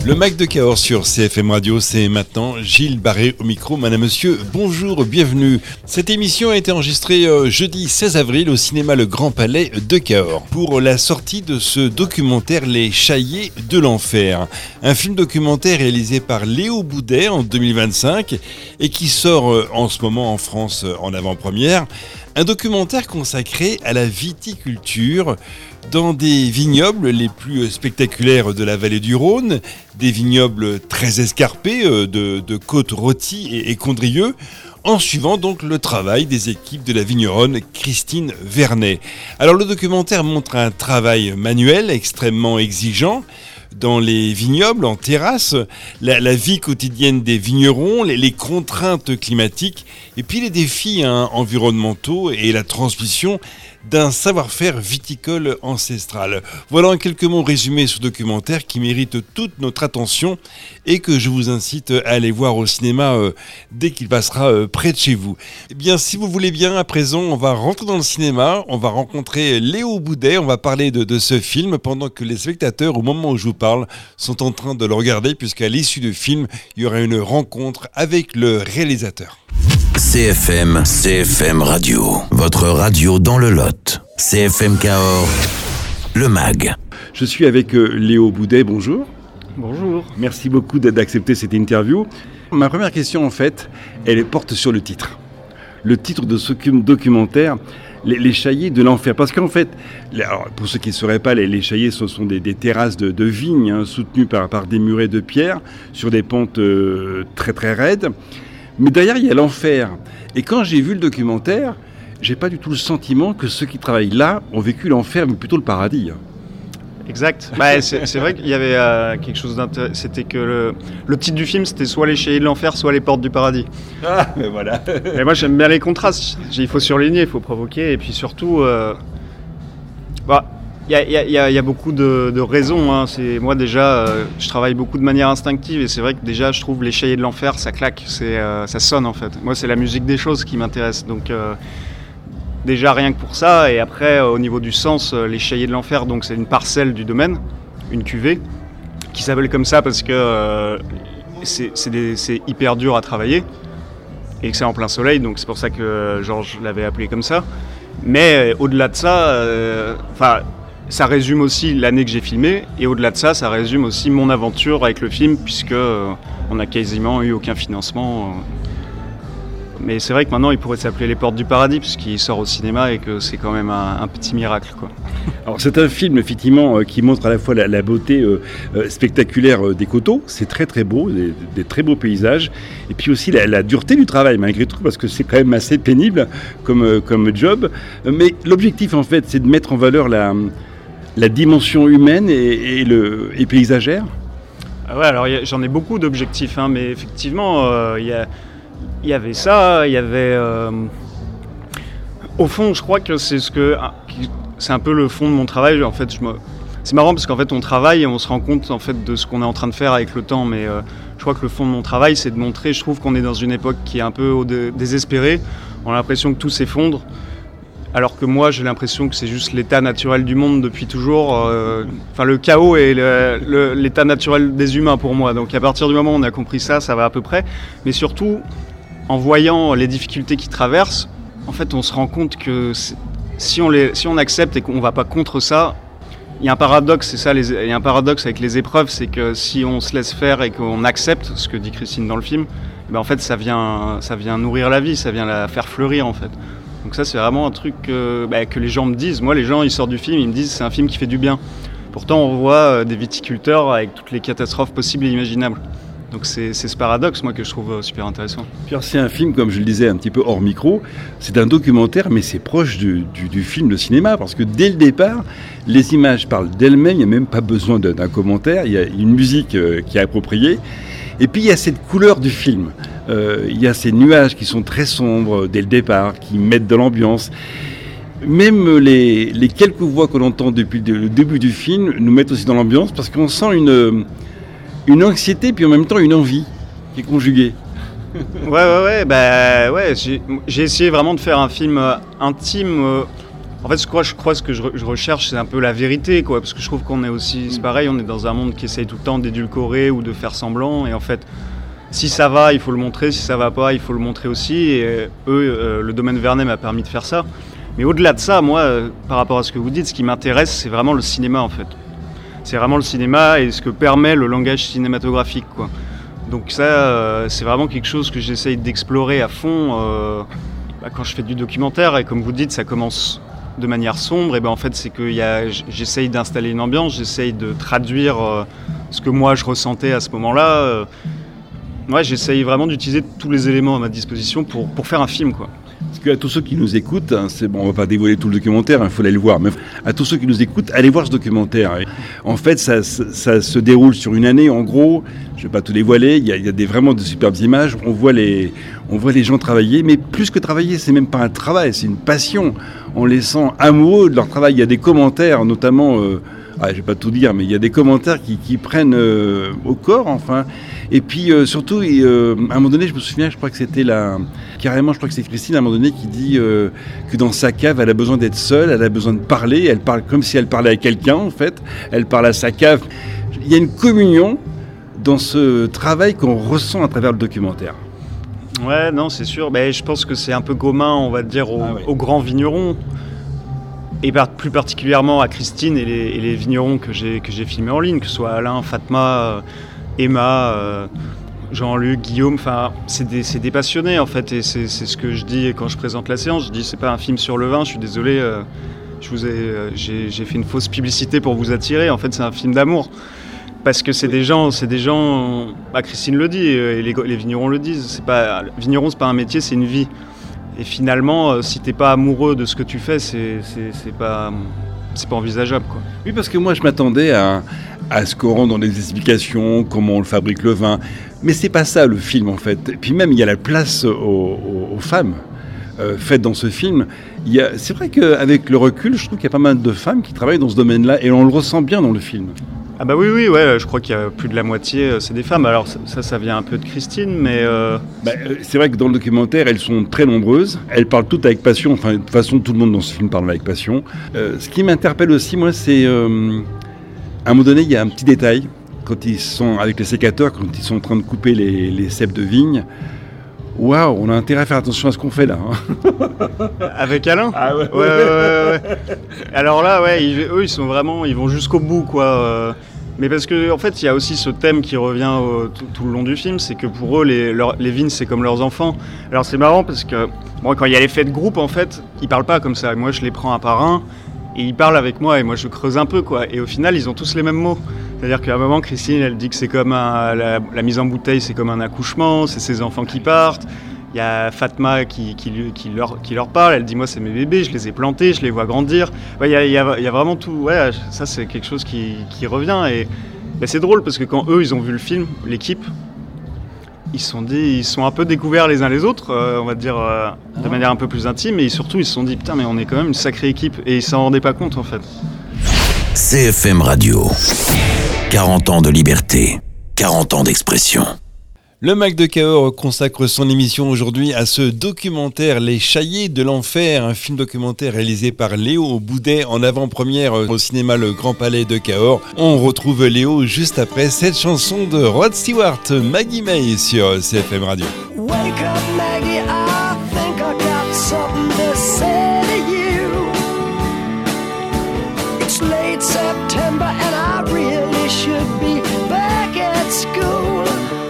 Le Mac de Cahors sur CFM Radio, c'est maintenant Gilles Barré au micro. Madame, monsieur, bonjour, bienvenue. Cette émission a été enregistrée jeudi 16 avril au cinéma Le Grand Palais de Cahors pour la sortie de ce documentaire Les Chaillés de l'Enfer. Un film documentaire réalisé par Léo Boudet en 2025 et qui sort en ce moment en France en avant-première. Un documentaire consacré à la viticulture dans des vignobles les plus spectaculaires de la vallée du Rhône, des vignobles très escarpés de Côte-Rôtie et Condrieu, en suivant donc le travail des équipes de la vigneronne Christine Vernet. Alors le documentaire montre un travail manuel extrêmement exigeant, dans les vignobles, en terrasse, la vie quotidienne des vignerons, les contraintes climatiques et puis les défis environnementaux et la transmission d'un savoir-faire viticole ancestral. Voilà en quelques mots résumé ce documentaire qui mérite toute notre attention et que je vous incite à aller voir au cinéma dès qu'il passera près de chez vous. Eh bien, si vous voulez bien, à présent, on va rentrer dans le cinéma, on va rencontrer Léo Boudet, on va parler de ce film pendant que les spectateurs, au moment où je vous parle, sont en train de le regarder puisqu'à l'issue du film, il y aura une rencontre avec le réalisateur. CFM Radio, votre radio dans le Lot. CFM Cahors, le MAG. Je suis avec Léo Boudet, bonjour. Bonjour. Merci beaucoup d'accepter cette interview. Ma première question, en fait, elle porte sur le titre. Le titre de ce documentaire, les Chaillés de l'Enfer. Parce qu'en fait, alors, pour ceux qui ne sauraient pas, les Chaillés, ce sont des terrasses de vignes soutenues par des murets de pierre sur des pentes très très raides. Mais derrière, il y a l'enfer. Et quand j'ai vu le documentaire, j'ai pas du tout le sentiment que ceux qui travaillent là ont vécu l'enfer, mais plutôt le paradis. Exact. C'est vrai qu'il y avait quelque chose d'intéressant. C'était que le titre du film, c'était soit les Chaillés de l'Enfer, soit les Portes du Paradis. Ah, mais voilà. Et moi, j'aime bien les contrastes. Il faut surligner, il faut provoquer. Et puis surtout, il y a beaucoup de raisons. Hein. Moi, déjà, je travaille beaucoup de manière instinctive. Et c'est vrai que déjà, je trouve les Chaillés de l'Enfer, ça claque. Ça sonne, en fait. Moi, c'est la musique des choses qui m'intéresse. Donc... déjà rien que pour ça, et après au niveau du sens, les Chaillés de l'Enfer, donc c'est une parcelle du domaine, une cuvée, qui s'appelle comme ça parce que c'est hyper dur à travailler et que c'est en plein soleil, donc c'est pour ça que Georges l'avait appelé comme ça. Mais au-delà de ça, ça résume aussi l'année que j'ai filmé, et au-delà de ça, ça résume aussi mon aventure avec le film, puisque on n'a quasiment eu aucun financement. Mais c'est vrai que maintenant, il pourrait s'appeler Les Portes du Paradis, puisqu'il sort au cinéma et que c'est quand même un petit miracle, quoi. Alors, c'est un film, effectivement, qui montre à la fois la beauté spectaculaire des coteaux. C'est très, très beau, des très beaux paysages. Et puis aussi la dureté du travail, malgré tout, parce que c'est quand même assez pénible comme job. Mais l'objectif, en fait, c'est de mettre en valeur la dimension humaine et paysagère. Ah ouais, alors j'en ai beaucoup d'objectifs, hein, mais effectivement, il y avait ça, il y avait... Au fond, je crois que c'est un peu le fond de mon travail. En fait, c'est marrant parce qu'en fait, on travaille et on se rend compte en fait, de ce qu'on est en train de faire avec le temps. Mais je crois que le fond de mon travail, c'est de montrer, je trouve qu'on est dans une époque qui est un peu désespérée. On a l'impression que tout s'effondre. Alors que moi, j'ai l'impression que c'est juste l'état naturel du monde depuis toujours. Le chaos est l'état naturel des humains pour moi. Donc à partir du moment où on a compris ça, ça va à peu près. Mais surtout... en voyant les difficultés qu'ils traversent, en fait, on se rend compte que si on accepte et qu'on ne va pas contre ça, il y a un paradoxe, c'est ça, il y a un paradoxe avec les épreuves, c'est que si on se laisse faire et qu'on accepte ce que dit Christine dans le film, en fait, ça vient nourrir la vie, ça vient la faire fleurir, en fait. Donc ça, c'est vraiment un truc que les gens me disent. Moi, les gens, ils sortent du film, ils me disent c'est un film qui fait du bien. Pourtant, on voit des viticulteurs avec toutes les catastrophes possibles et imaginables. Donc c'est ce paradoxe, moi, que je trouve super intéressant. Puis alors, c'est un film, comme je le disais un petit peu hors micro, c'est un documentaire, mais c'est proche du film de cinéma, parce que dès le départ, les images parlent d'elles-mêmes, il n'y a même pas besoin d'un commentaire, il y a une musique qui est appropriée, et puis il y a cette couleur du film, il y a ces nuages qui sont très sombres dès le départ, qui mettent de l'ambiance. Même les quelques voix qu'on entend depuis le début du film nous mettent aussi dans l'ambiance, parce qu'on sent une anxiété, puis en même temps une envie qui est conjuguée. Ouais, j'ai essayé vraiment de faire un film intime En fait, je crois ce que je recherche, c'est un peu la vérité, quoi. Parce que je trouve qu'on est aussi... C'est pareil, on est dans un monde qui essaye tout le temps d'édulcorer ou de faire semblant. Et en fait, si ça va, il faut le montrer. Si ça va pas, il faut le montrer aussi. Et le domaine Vernet m'a permis de faire ça. Mais au-delà de ça, moi, par rapport à ce que vous dites, ce qui m'intéresse, c'est vraiment le cinéma, en fait. C'est vraiment le cinéma et ce que permet le langage cinématographique, quoi. Donc ça, c'est vraiment quelque chose que j'essaye d'explorer à fond quand je fais du documentaire. Et comme vous dites, ça commence de manière sombre. Et ben en fait, c'est que j'essaye d'installer une ambiance, j'essaye de traduire ce que moi je ressentais à ce moment-là. J'essaye vraiment d'utiliser tous les éléments à ma disposition pour faire un film, quoi. Parce qu'à tous ceux qui nous écoutent, c'est bon, on va pas dévoiler tout le documentaire, il faut aller le voir, mais à tous ceux qui nous écoutent, allez voir ce documentaire. En fait, ça se déroule sur une année, en gros, je vais pas tout dévoiler, il y a vraiment de superbes images, on voit les gens travailler, mais plus que travailler, c'est même pas un travail, c'est une passion. On les sent amoureux de leur travail, il y a des commentaires, notamment... je vais pas tout dire, mais il y a des commentaires qui prennent au corps, enfin. Et puis surtout, à un moment donné, je me souviens, je crois que c'était carrément, je crois que c'est Christine, à un moment donné, qui dit que dans sa cave, elle a besoin d'être seule, elle a besoin de parler, elle parle comme si elle parlait à quelqu'un, en fait. Elle parle à sa cave. Il y a une communion dans ce travail qu'on ressent à travers le documentaire. Ouais, non, c'est sûr. Mais je pense que c'est un peu commun, on va dire, aux grands vignerons. Et plus particulièrement à Christine et les vignerons que j'ai filmés en ligne, que ce soit Alain, Fatma, Emma, Jean-Luc, Guillaume, enfin c'est des passionnés en fait, et c'est ce que je dis quand je présente la séance. Je dis c'est pas un film sur le vin, je suis désolé, j'ai fait une fausse publicité pour vous attirer. En fait, c'est un film d'amour. Parce que c'est des gens, Christine le dit, et les vignerons le disent. Vigneron, c'est pas un métier, c'est une vie. Et finalement, si t'es pas amoureux de ce que tu fais, c'est pas envisageable, quoi. Oui, parce que moi, je m'attendais à ce qu'on rentre dans des explications, comment on le fabrique le vin. Mais c'est pas ça, le film, en fait. Et puis même, il y a la place aux femmes faites dans ce film. C'est vrai qu'avec le recul, je trouve qu'il y a pas mal de femmes qui travaillent dans ce domaine-là, et on le ressent bien dans le film. Ah bah oui, ouais, je crois qu'il y a plus de la moitié, c'est des femmes. Alors ça vient un peu de Christine, mais... c'est vrai que dans le documentaire, elles sont très nombreuses. Elles parlent toutes avec passion. Enfin, de toute façon, tout le monde dans ce film parle avec passion. Ce qui m'interpelle aussi, moi, c'est... à un moment donné, il y a un petit détail. Quand ils sont avec les sécateurs, quand ils sont en train de couper les cèpes de vigne... Waouh, on a intérêt à faire attention à ce qu'on fait là. Avec Alain ? Ah ouais. Ouais. Alors là, eux, ils vont jusqu'au bout, quoi. Mais parce que en fait, il y a aussi ce thème qui revient tout le long du film, c'est que pour eux, les vignes, c'est comme leurs enfants. Alors c'est marrant parce que quand il y a l'effet de groupe, en fait, ils parlent pas comme ça. Moi, je les prends un par un et ils parlent avec moi et moi, je creuse un peu, quoi. Et au final, ils ont tous les mêmes mots. C'est-à-dire qu'à un moment, Christine, elle dit que c'est comme la mise en bouteille, c'est comme un accouchement, c'est ses enfants qui partent. Il y a Fatma qui leur parle, elle dit moi c'est mes bébés, je les ai plantés, je les vois grandir. Il y a vraiment tout, ça c'est quelque chose qui revient. Et c'est drôle parce que quand eux ils ont vu le film, l'équipe, ils se sont un peu découverts les uns les autres, on va dire de manière un peu plus intime, et surtout ils se sont dit putain mais on est quand même une sacrée équipe, et ils s'en rendaient pas compte en fait. CFM Radio, 40 ans de liberté, 40 ans d'expression. Le Mac de Cahors consacre son émission aujourd'hui à ce documentaire Les Chaillés de l'Enfer, un film documentaire réalisé par Léo Boudet en avant-première au cinéma Le Grand Palais de Cahors. On retrouve Léo juste après cette chanson de Rod Stewart, Maggie May sur CFM Radio. Wake up, Maggie, I think I got something to say to you. It's late September and I really should be back at school.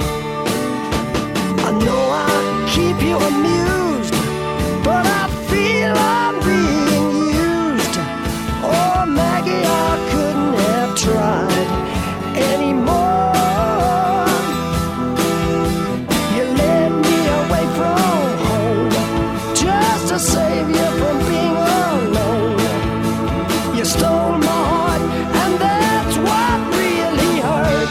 I know I keep you amused, but I feel I'm being used. Oh, Maggie, I couldn't have tried anymore. You led me away from home just to save you from being alone. You stole my heart, and that's what really hurt.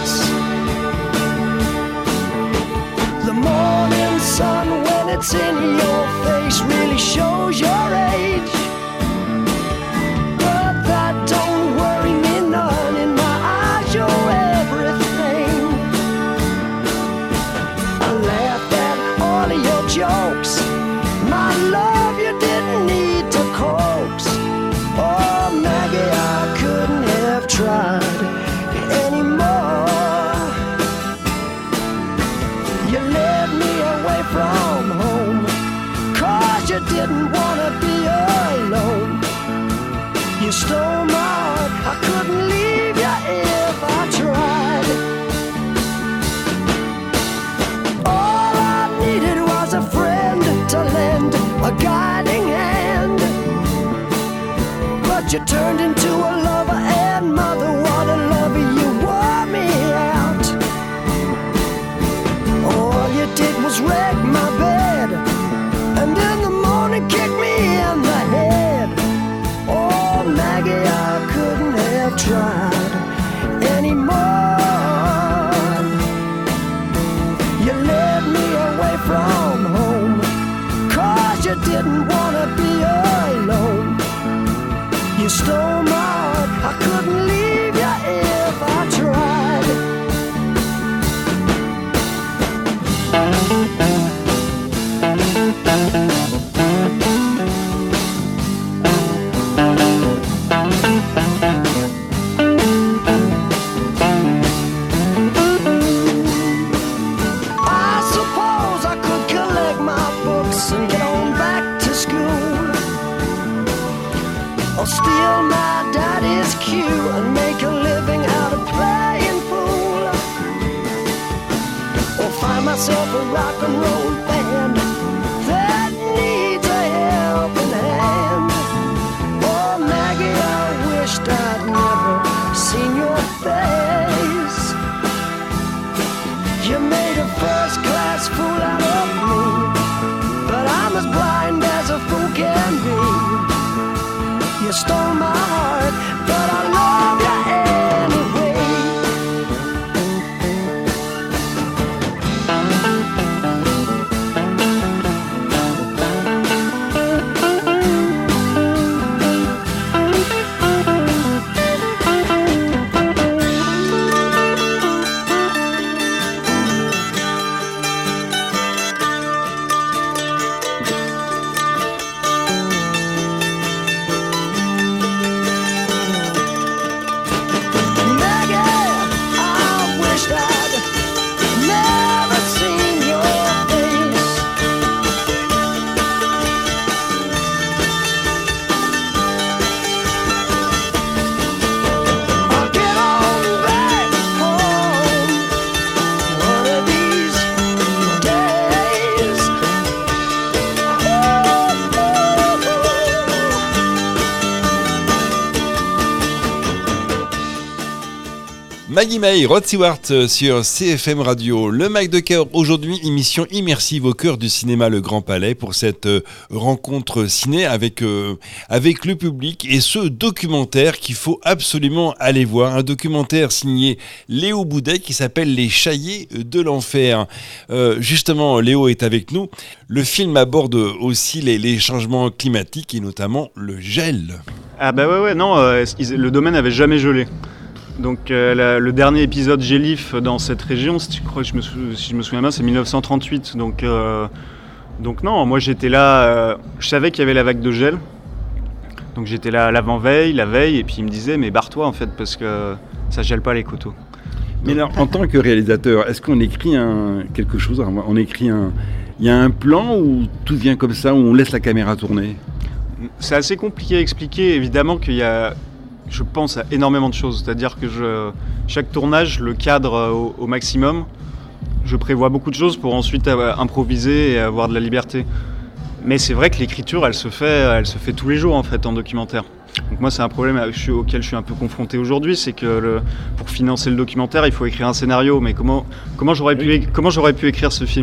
tried anymore. You led me away from home, 'cause you didn't wanna be alone. You stole my heart, I couldn't leave you if I tried. All I needed was a friend to lend a guiding hand, but you turned into a lover and mother. What a lover, you wore me out. All you did was wreck my bed, and in the morning kick me in the head. Oh, Maggie, I couldn't have tried anymore. You led me away from home, 'cause you didn't wanna be alone. You stole my heart, I couldn't leave you if I tried. I suppose I could collect my books and get on back to school, or steal my daddy's cue and make a living out of playing pool, or find myself a rock and roll band that needs a helping hand. Oh, Maggie, I wished I'd never seen your face. You made a first-class fool out of me, but I'm as blind as a fool can be. You stole my heart, but I love you anyway. Maggie May, Rod Stewart sur CFM Radio. Le Mac de Cahors, aujourd'hui, émission immersive au cœur du cinéma Le Grand Palais pour cette rencontre ciné avec le public et ce documentaire qu'il faut absolument aller voir. Un documentaire signé Léo Boudet qui s'appelle Les Chaillés de l'Enfer. Justement, Léo est avec nous. Le film aborde aussi les changements climatiques et notamment le gel. Ah bah ouais, non, le domaine n'avait jamais gelé. Donc le dernier épisode Gélif dans cette région, si je me souviens bien, c'est 1938. Donc non, moi j'étais là, je savais qu'il y avait la vague de gel. Donc j'étais là l'avant-veille, la veille, et puis il me disait mais barre-toi en fait parce que ça gèle pas les coteaux. Mais alors, en tant que réalisateur, est-ce qu'on écrit quelque chose ? Il y a un plan où tout vient comme ça, où on laisse la caméra tourner ? C'est assez compliqué à expliquer, évidemment qu'il y a... Je pense à énormément de choses, c'est-à-dire que chaque tournage, je le cadre au maximum. Je prévois beaucoup de choses pour ensuite improviser et avoir de la liberté. Mais c'est vrai que l'écriture, elle se fait tous les jours en fait en documentaire. Donc moi, c'est un problème auquel je suis un peu confronté aujourd'hui, c'est que pour financer le documentaire, il faut écrire un scénario. Mais comment j'aurais pu écrire ce film ?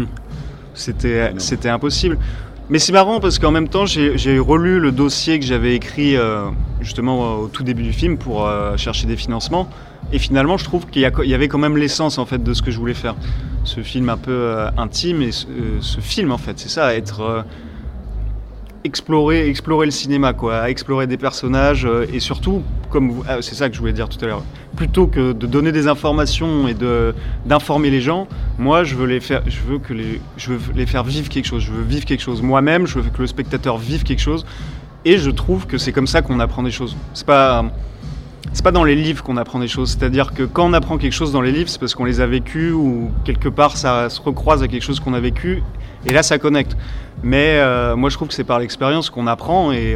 C'était impossible. Mais c'est marrant parce qu'en même temps, j'ai relu le dossier que j'avais écrit justement au tout début du film pour chercher des financements. Et finalement, je trouve qu'il y avait quand même l'essence en fait de ce que je voulais faire. Ce film un peu intime et ce film en fait, c'est ça, être explorer le cinéma, quoi, explorer des personnages et surtout, c'est ça que je voulais dire tout à l'heure. Plutôt que de donner des informations et d'informer les gens, moi je veux les faire vivre quelque chose. Je veux vivre quelque chose moi-même. Je veux que le spectateur vive quelque chose. Et je trouve que c'est comme ça qu'on apprend des choses. C'est pas c'est pas dans les livres qu'on apprend des choses. C'est-à-dire que quand on apprend quelque chose dans les livres, c'est parce qu'on les a vécus ou quelque part ça se recroise à quelque chose qu'on a vécu et là ça connecte. Mais moi je trouve que c'est par l'expérience qu'on apprend et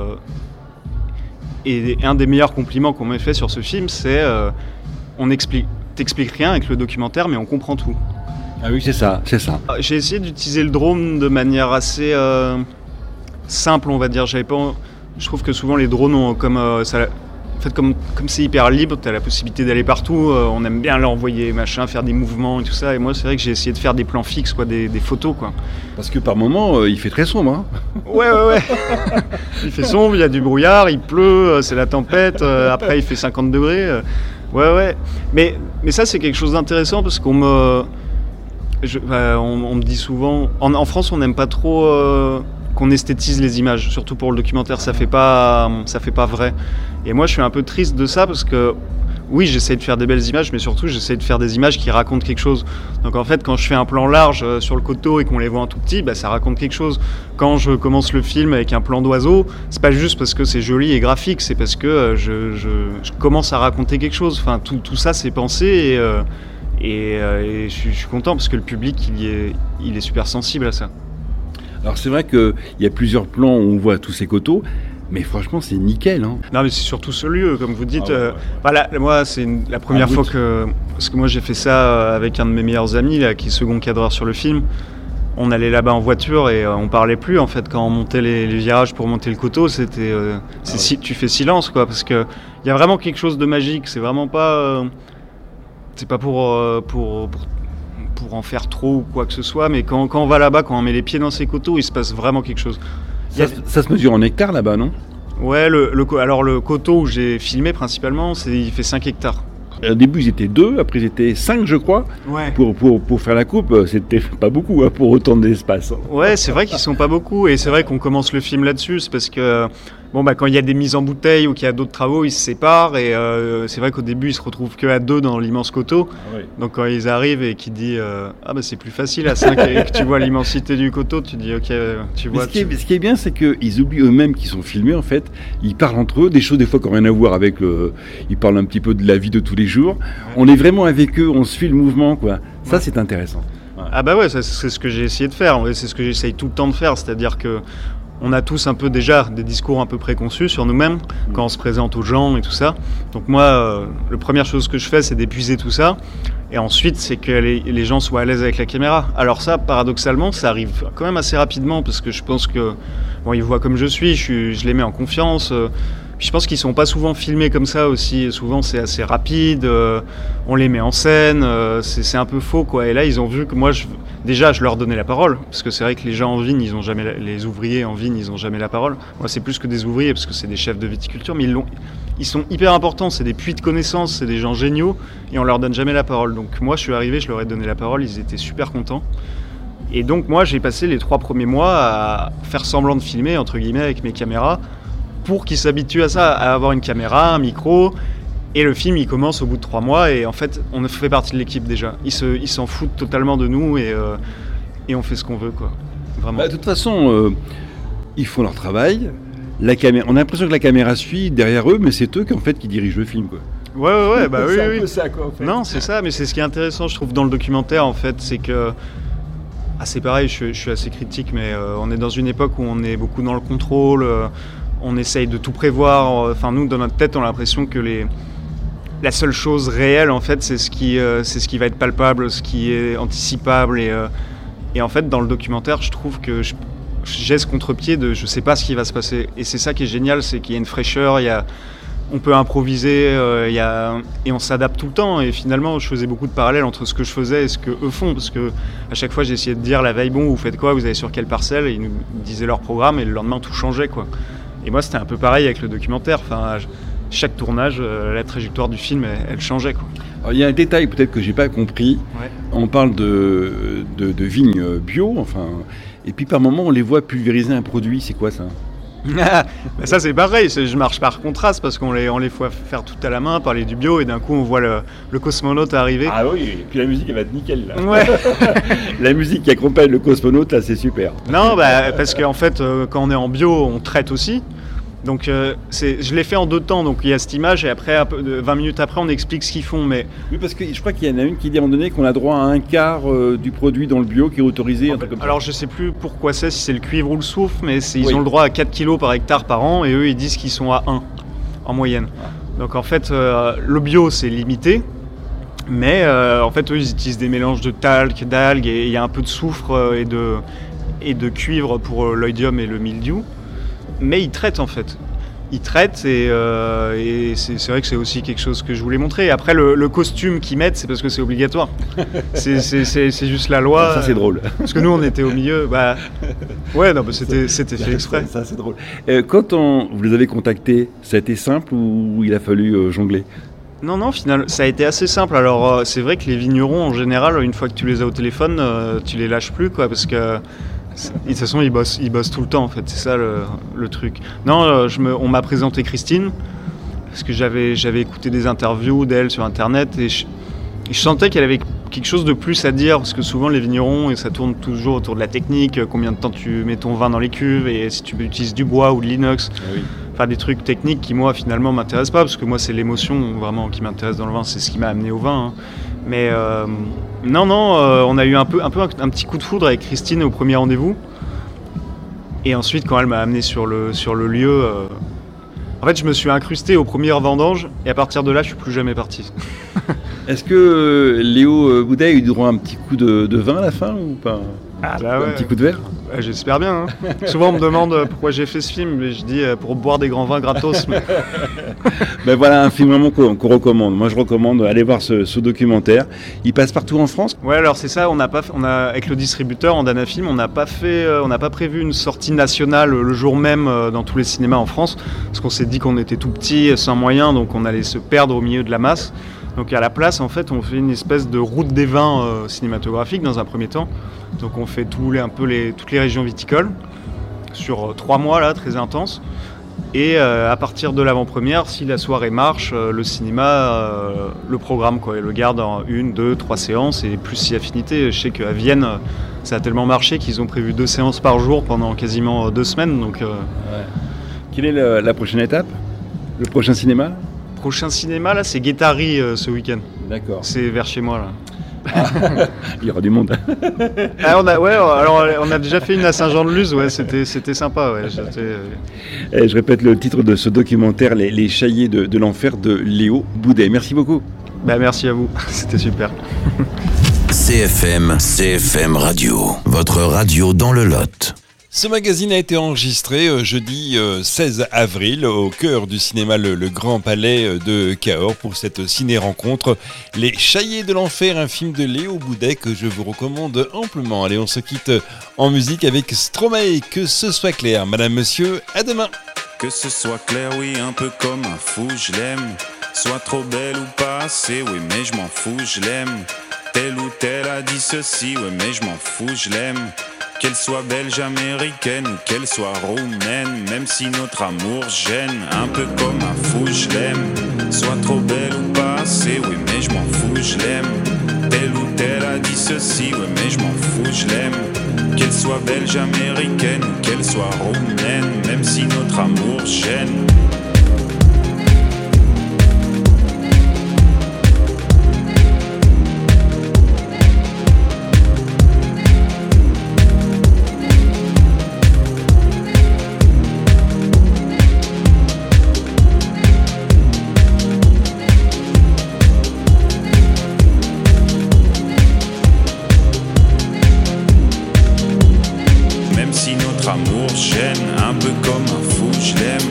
un des meilleurs compliments qu'on m'ait fait sur ce film, c'est t'expliques rien avec le documentaire mais on comprend tout. Ah oui, c'est ça. J'ai essayé d'utiliser le drone de manière assez simple, on va dire. Je trouve que souvent les drones ont comme c'est hyper libre, tu as la possibilité d'aller partout, on aime bien l'envoyer, machin, faire des mouvements et tout ça. Et moi, c'est vrai que j'ai essayé de faire des plans fixes, quoi, des photos, quoi. Parce que par moments, il fait très sombre. Hein. Ouais. Il fait sombre, il y a du brouillard, il pleut, c'est la tempête. Après, il fait 50 degrés. Ouais. Mais ça, c'est quelque chose d'intéressant parce qu'on me dit souvent... En France, on n'aime pas trop... qu'on esthétise les images, surtout pour le documentaire, ça fait pas vrai. Et moi je suis un peu triste de ça parce que oui, j'essaie de faire des belles images, mais surtout j'essaie de faire des images qui racontent quelque chose. Donc en fait, quand je fais un plan large sur le coteau et qu'on les voit en tout petit, ça raconte quelque chose. Quand je commence le film avec un plan d'oiseau, c'est pas juste parce que c'est joli et graphique, c'est parce que je commence à raconter quelque chose. Enfin, tout ça c'est pensé et je suis content parce que le public il est super sensible à ça. Alors c'est vrai qu'il y a plusieurs plans où on voit tous ces coteaux, mais franchement c'est nickel. Hein. Non mais c'est surtout ce lieu, comme vous dites. Voilà, moi c'est la première fois que... Parce que moi j'ai fait ça avec un de mes meilleurs amis, là, qui est second cadreur sur le film. On allait là-bas en voiture et on parlait plus en fait. Quand on montait les virages pour monter le coteau, c'était... tu fais silence quoi, parce qu'il y a vraiment quelque chose de magique. C'est vraiment pas... c'est pas pour en faire trop ou quoi que ce soit, mais quand on va là-bas, quand on met les pieds dans ces coteaux, il se passe vraiment quelque chose. Ça se mesure en hectares là-bas, non ? Ouais, alors le coteau où j'ai filmé principalement, il fait 5 hectares. Au début, ils étaient 2, après ils étaient 5, je crois. Ouais. Pour faire la coupe, c'était pas beaucoup hein, pour autant d'espace. Ouais, c'est vrai qu'ils sont pas beaucoup, et c'est vrai qu'on commence le film là-dessus, c'est parce que quand il y a des mises en bouteille ou qu'il y a d'autres travaux, ils se séparent, et c'est vrai qu'au début, ils se retrouvent que à 2 dans l'immense coteau. Ah ouais. Donc quand ils arrivent et qu'ils disent c'est plus facile à 5, et que tu vois l'immensité du coteau, tu dis ok, tu vois. Ce qui est bien, c'est qu'ils oublient eux-mêmes qu'ils sont filmés, en fait. Ils parlent entre eux, des choses des fois qui n'ont rien à voir avec... ils parlent un petit peu de la vie de tous les jours. Ouais. On est vraiment avec eux, on suit le mouvement, quoi. Ça, c'est intéressant. Ouais. Ah bah ouais, c'est ce que j'ai essayé de faire. C'est ce que j'essaye tout le temps de faire, c'est-à-dire que on a tous un peu déjà des discours un peu préconçus sur nous-mêmes quand on se présente aux gens et tout ça. Donc moi, la première chose que je fais, c'est d'épuiser tout ça. Et ensuite, c'est que les gens soient à l'aise avec la caméra. Alors ça, paradoxalement, ça arrive quand même assez rapidement parce que je pense que ils voient comme je suis, je les mets en confiance. Puis je pense qu'ils sont pas souvent filmés comme ça aussi. Souvent, c'est assez rapide. On les met en scène. C'est un peu faux, quoi. Et là, ils ont vu que moi, je leur donnais la parole. Parce que c'est vrai que les gens en vigne, les ouvriers en vigne, ils ont jamais la parole. Moi, c'est plus que des ouvriers parce que c'est des chefs de viticulture. Mais ils sont hyper importants. C'est des puits de connaissances. C'est des gens géniaux. Et on leur donne jamais la parole. Donc moi, je suis arrivé, je leur ai donné la parole. Ils étaient super contents. Et donc moi, j'ai passé les 3 premiers mois à faire semblant de filmer, entre guillemets, avec mes caméras, pour qu'ils s'habituent à ça, à avoir une caméra, un micro. Et le film, il commence au bout de 3 mois. Et en fait, on fait partie de l'équipe déjà. Ils s'en foutent totalement de nous et on fait ce qu'on veut, quoi. Vraiment. De toute façon, ils font leur travail. On a l'impression que la caméra suit derrière eux, mais c'est eux qui dirigent le film, quoi. Ouais, bah oui. C'est un peu ça, quoi, en fait. Non, c'est ça, mais c'est ce qui est intéressant, je trouve, dans le documentaire, en fait, c'est que... c'est pareil, je suis assez critique, mais on est dans une époque où on est beaucoup dans le contrôle, on essaye de tout prévoir. Enfin, nous, dans notre tête, on a l'impression que la seule chose réelle, en fait, c'est ce qui va être palpable, ce qui est anticipable. Et en fait, dans le documentaire, je trouve que j'ai ce contre-pied de je sais pas ce qui va se passer. Et c'est ça qui est génial, c'est qu'il y a une fraîcheur, on peut improviser, et on s'adapte tout le temps. Et finalement, je faisais beaucoup de parallèles entre ce que je faisais et ce qu'eux font. Parce que à chaque fois, j'essayais de dire la veille, vous faites quoi, vous allez sur quelle parcelle, et ils nous disaient leur programme, et le lendemain, tout changeait, quoi. Et moi, c'était un peu pareil avec le documentaire. Enfin, chaque tournage, la trajectoire du film, elle changeait, quoi. Alors, il y a un détail peut-être que j'ai pas compris. Ouais. On parle de vignes bio, enfin, et puis par moment, on les voit pulvériser un produit. C'est quoi ça ? Ça c'est pareil, je marche par contraste parce qu'on les voit faire tout à la main, parler du bio, et d'un coup on voit le cosmonaute arriver. Ah oui, et puis la musique elle va être nickel là. Ouais. La musique qui accompagne le cosmonaute là, c'est super. Non, parce qu'en fait quand on est en bio on traite aussi, Donc je l'ai fait en 2 temps, donc il y a cette image et après 20 minutes après on explique ce qu'ils font. Mais Oui, parce que je crois qu'il y en a une qui dit à un moment donné qu'on a droit à un quart du produit dans le bio qui est autorisé, un truc comme ça. alors je sais plus pourquoi c'est, si c'est le cuivre ou le soufre, mais ils Oui. ont le droit à 4 kilos par hectare par an et eux ils disent qu'ils sont à 1 en moyenne. Donc en fait le bio c'est limité, mais en fait eux ils utilisent des mélanges de talc, d'algues et il y a un peu de soufre et de cuivre pour l'oïdium et le mildiou. Mais ils traitent en fait. Ils traitent et c'est vrai que c'est aussi quelque chose que je voulais montrer. Après le costume qu'ils mettent, c'est parce que c'est obligatoire. C'est juste la loi. Ça, c'est drôle. Parce que nous on était au milieu. Ouais, non, c'était fait exprès. Ça, c'est drôle. Quand vous les avez contactés, ça a été simple ou il a fallu jongler? Non, finalement, ça a été assez simple. Alors c'est vrai que les vignerons en général, une fois que tu les as au téléphone, tu les lâches plus, quoi, parce que de toute façon, ils bossent tout le temps, en fait. C'est ça le truc. Non, on m'a présenté Christine, parce que j'avais écouté des interviews d'elle sur Internet, et je sentais qu'elle avait quelque chose de plus à dire, parce que souvent, les vignerons, et ça tourne toujours autour de la technique, combien de temps tu mets ton vin dans les cuves, et si tu utilises du bois ou de l'inox. Oui. Enfin, des trucs techniques qui, moi, finalement, m'intéressent pas, parce que moi, c'est l'émotion, vraiment, qui m'intéresse dans le vin. C'est ce qui m'a amené au vin, hein. Mais non, on a eu un petit coup de foudre avec Christine au premier rendez-vous. Et ensuite, quand elle m'a amené sur le lieu, en fait, je me suis incrusté aux premières vendanges. Et à partir de là, je suis plus jamais parti. Est-ce que Léo Boudet a eu droit à un petit coup de vin à la fin ou pas? Ah bah ouais. Un petit coup de verre? Ouais, j'espère bien. Hein. Souvent, on me demande pourquoi j'ai fait ce film. Mais je dis pour boire des grands vins gratos. Mais... Ben voilà un film vraiment qu'on recommande. Moi, je recommande aller voir ce documentaire. Il passe partout en France? Ouais, alors c'est ça. Avec le distributeur Andanafilm, on n'a pas prévu une sortie nationale le jour même dans tous les cinémas en France, parce qu'on s'est dit qu'on était tout petit, sans moyens, donc on allait se perdre au milieu de la masse. Donc à la place, en fait, on fait une espèce de route des vins cinématographique dans un premier temps. Donc on fait toutes les régions viticoles sur 3 mois là, très intense. Et à partir de l'avant-première, si la soirée marche, le cinéma le programme, quoi, et le garde en 1, 2, 3 séances, et plus si affinité. Je sais qu'à Vienne, ça a tellement marché qu'ils ont prévu 2 séances par jour pendant quasiment 2 semaines. Donc, Ouais. Quelle est la prochaine étape? Le prochain cinéma? prochain cinéma là, c'est Guétari ce week-end. D'accord. C'est vers chez moi là. Il y aura du monde. On a déjà fait une à Saint-Jean-de-Luz, ouais, c'était sympa. Ouais, Je répète le titre de ce documentaire, Les Chaillés de l'Enfer de Léo Boudet. Merci beaucoup. Merci à vous, c'était super. CFM Radio, votre radio dans le Lot. Ce magazine a été enregistré jeudi 16 avril au cœur du cinéma le Grand Palais de Cahors pour cette ciné-rencontre Les Chaillés de l'Enfer, un film de Léo Boudet que je vous recommande amplement. Allez, on se quitte en musique avec Stromae, Que ce soit clair. Madame, monsieur, à demain. Que ce soit clair, oui, un peu comme un fou, je l'aime. Soit trop belle ou pas assez, oui, mais je m'en fous, je l'aime. Tel ou tel a dit ceci, ouais, mais je m'en fous, je l'aime. Qu'elle soit belge, américaine ou qu'elle soit roumaine, même si notre amour gêne, un peu comme un fou, je l'aime. Soit trop belle ou pas assez, oui, mais je m'en fous, je l'aime. Tel ou tel a dit ceci, ouais, mais je m'en fous, je l'aime. Qu'elle soit belge, américaine ou qu'elle soit roumaine, même si notre amour gêne. Amour gêne, un peu comme un fou, je l'aime.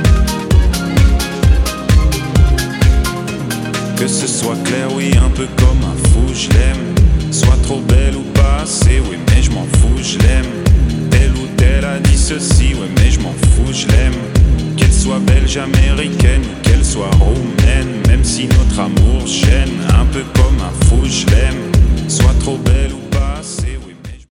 Que ce soit clair, oui, un peu comme